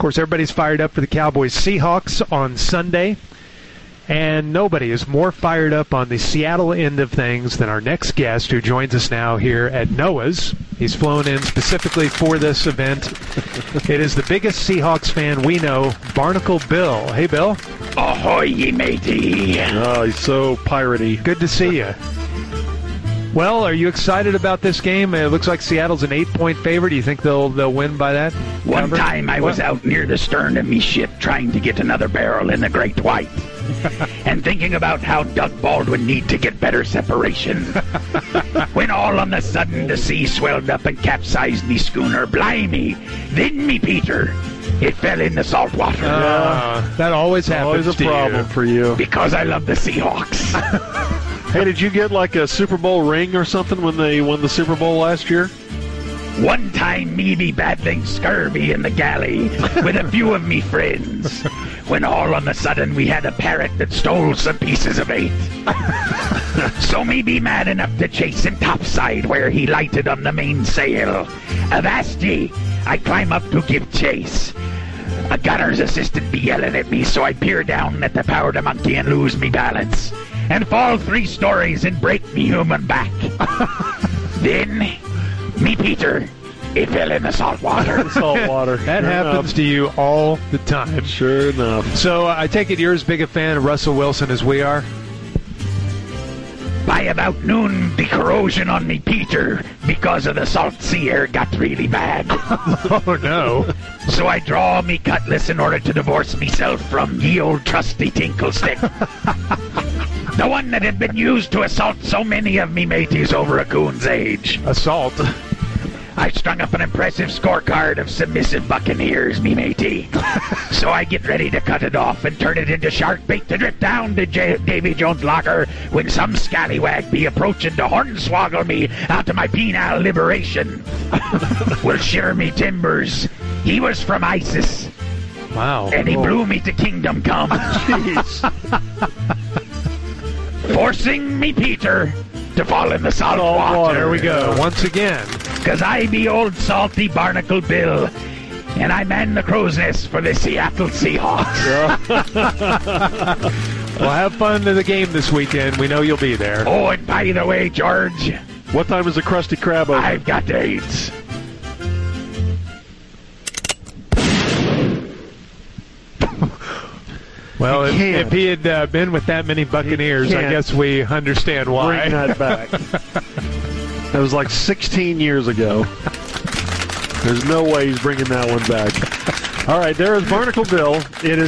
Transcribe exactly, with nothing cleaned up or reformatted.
course, everybody's fired up for the Cowboys-Seahawks on Sunday. And nobody is more fired up on the Seattle end of things than our next guest, who joins us now here at Noah's. He's flown in specifically for this event. It is the biggest Seahawks fan we know, Barnacle Bill. Hey, Bill. Ahoy, ye matey. Oh, he's so piratey. Good to see you. Well, are you excited about this game? It looks like Seattle's an eight-point favorite. Do you think they'll they'll win by that? One Cover? time I was What? out near the stern of me ship trying to get another barrel in the Great White. And thinking about how Doug Baldwin need to get better separation. When all on a sudden the sea swelled up and capsized me schooner, blimey, then me Peter, it fell in the salt water. Uh, that always happens Always a to problem you. for you. Because I love the Seahawks. Hey, did you get like a Super Bowl ring or something when they won the Super Bowl last year? One time me be battling scurvy in the galley with a few of me friends, when all on a sudden we had a parrot that stole some pieces of eight. So me be mad enough to chase him topside where he lighted on the mainsail. Avast ye, I climb up to give chase. A gunner's assistant be yelling at me, so I peer down at the powder monkey and lose me balance, and fall three stories and break me human back. Then, me Peter, it fell in the salt water. Salt water. That Sure happens enough. to you all the time. Sure enough. So uh, I take it you're as big a fan of Russell Wilson as we are? By about noon, the corrosion on me Peter, because of the salt sea air, got really bad. Oh, no. So I draw me cutlass in order to divorce myself from ye old trusty tinkle stick. The one that had been used to assault so many of me mateys over a coon's age. Assault. I strung up an impressive scorecard of submissive buccaneers, me matey. So I get ready to cut it off and turn it into shark bait to drip down to J- Davy Jones' locker when some scallywag be approaching to hornswoggle me out of my penile liberation. Will shiver me timbers. He was from ISIS, Wow. and he Oh. blew me to kingdom come. Jeez. Forcing me Peter to fall in the salt Salt water. water. There we go. Once again. Cause I be old salty Barnacle Bill, and I man the crow's nest for the Seattle Seahawks. Well, have fun in the game this weekend. We know you'll be there. Oh, and by the way, George, What time is the Krusty Krab open? I've got AIDS. Well, if, can't. if he had uh, been with that many Buccaneers, I can't guess we understand why. Bring that back. That was like sixteen years ago. There's no way he's bringing that one back. All right, there is Barnacle Bill. It is